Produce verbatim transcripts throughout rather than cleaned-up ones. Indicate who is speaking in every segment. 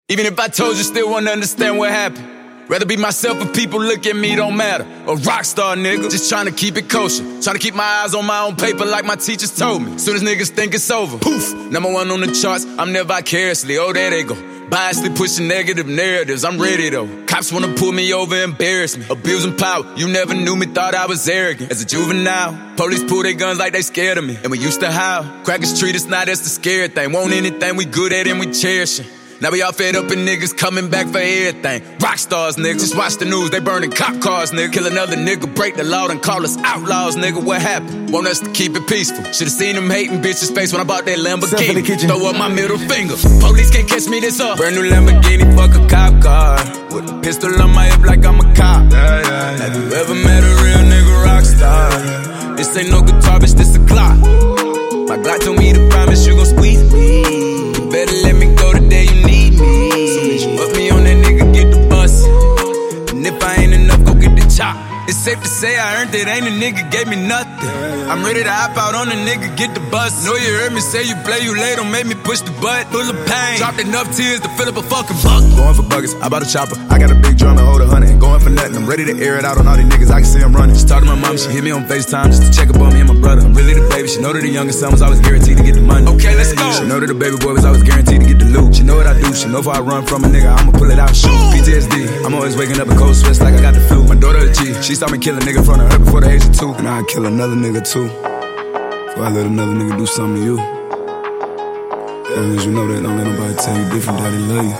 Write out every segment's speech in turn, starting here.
Speaker 1: Even if I told you, still wanna understand what happened. Rather be myself if people look at me, don't matter. A rock star, nigga, just tryna keep it kosher. Tryna keep my eyes on my own paper like my teachers told me. Soon as niggas think it's over, poof, number one on the charts, I'm there vicariously, oh there they go. Biasly pushing negative narratives, I'm ready though. Cops wanna pull me over, embarrass me. Abusing power, you never knew me, thought I was arrogant. As a juvenile, police pull their guns like they scared of me. And we used to howl, crackers treat us now, that's the scary thing. Want anything we good at and we cherish it. Now we all fed up and niggas coming back for everything. Rock stars, nigga, just watch the news, they burning cop cars, nigga. Kill another nigga, break the law and call us outlaws, nigga. What happened? Want us to keep it peaceful. Should've seen them hating bitches' face when I bought that Lamborghini. Throw up my middle finger, police can't catch me this up. Brand new Lamborghini, fuck a cop car. With a pistol on my hip like I'm a cop. Yeah, yeah, yeah. Have you ever met a real nigga rock star? This ain't no guitar, bitch, this a Glock. My Glock told me to promise you gon' squeeze me. You better let me go the day you need me. So bitch, you put me on that nigga, get the bus. And if I ain't enough, go get the chop. It's safe to say I earned it, ain't a nigga gave me nothing. I'm ready to hop out on a nigga, get the bus. Know you heard me say you play, you late, don't make me push the butt. Full of pain, dropped enough tears to fill up a fucking bucket.
Speaker 2: Going for buckets, I bought a chopper. I got a big drum and hold a hundred. Ain't going for nothing, I'm ready to air it out on all these niggas, I can see I'm running. She talked to my mom, she hit me on FaceTime just to check up on me and my brother. I'm really the baby, she know that the youngest son was always guaranteed to get the money.
Speaker 1: Okay, let's go.
Speaker 2: She know that the baby boy was always guaranteed to get the loot. She know what I do, she know if I run from a nigga, I'ma pull it out, shoot. P T S D, I'm always waking up in cold sweats like I got the flu. My daughter a G, she saw me kill a nigga from her before the age of two. And I'd kill another nigga too, before I let another nigga do something to you. As long as you know that, don't let nobody tell you different, that they love you.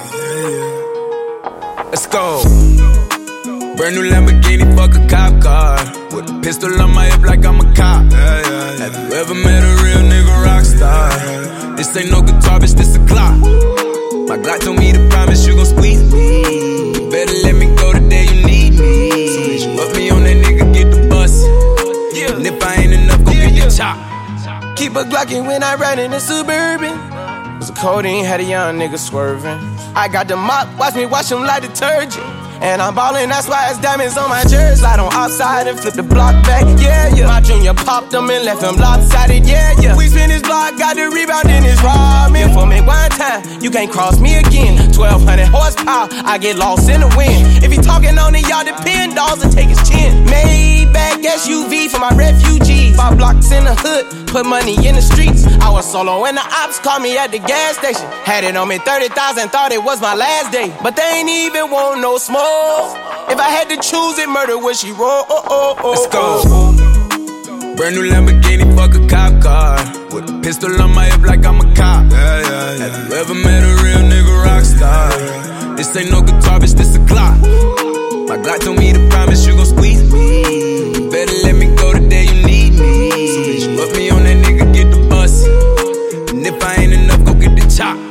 Speaker 1: Let's go. Brand new Lamborghini, fuck a cop car. With a pistol on my hip like I'm a cop. Yeah, yeah, yeah. Have you ever met a real nigga rock star? This ain't no guitar, bitch, this a Glock. My Glock told me to promise you gon' squeeze me. You better let me go the day you need me. So bitch, you put me on that nigga, get the bus. Yeah. And if I ain't enough, go yeah, get your chop.
Speaker 3: Keep a Glockin' when I ride in the Suburban. Was a codeine, had a young nigga swerving. I got the mop, watch me wash him like detergent. And I'm ballin', that's why it's diamonds on my jersey. Slide on outside and flip the block back, yeah, yeah. My junior popped him and left him lopsided, yeah, yeah. We spin his block, got the rebound in his ramen. For me one time, you can't cross me again. twelve hundred horsepower, I get lost in the wind. If he talking on it, y'all depend, dolls and take his chin. Maybach S U V for my refugees. Five blocks in the hood, put money in the streets. I was solo when the ops called me at the gas station. Had it on me thirty thousand, thought it was my last day. But they ain't even want no smoke. If I had to choose it, murder would she roll? Oh, oh, oh,
Speaker 1: Let's go. Brand new Lamborghini, fuck a cop car. With a pistol on my hip like I'm a cop. Yeah, yeah, yeah. Have you ever met a real nigga rock star? This ain't no guitar, bitch, this a Glock. My Glock told me to promise you gon' squeeze me. You better let me go the day you need me. So bitch, you put me on that nigga, get the bus. And if I ain't enough, go get the chop.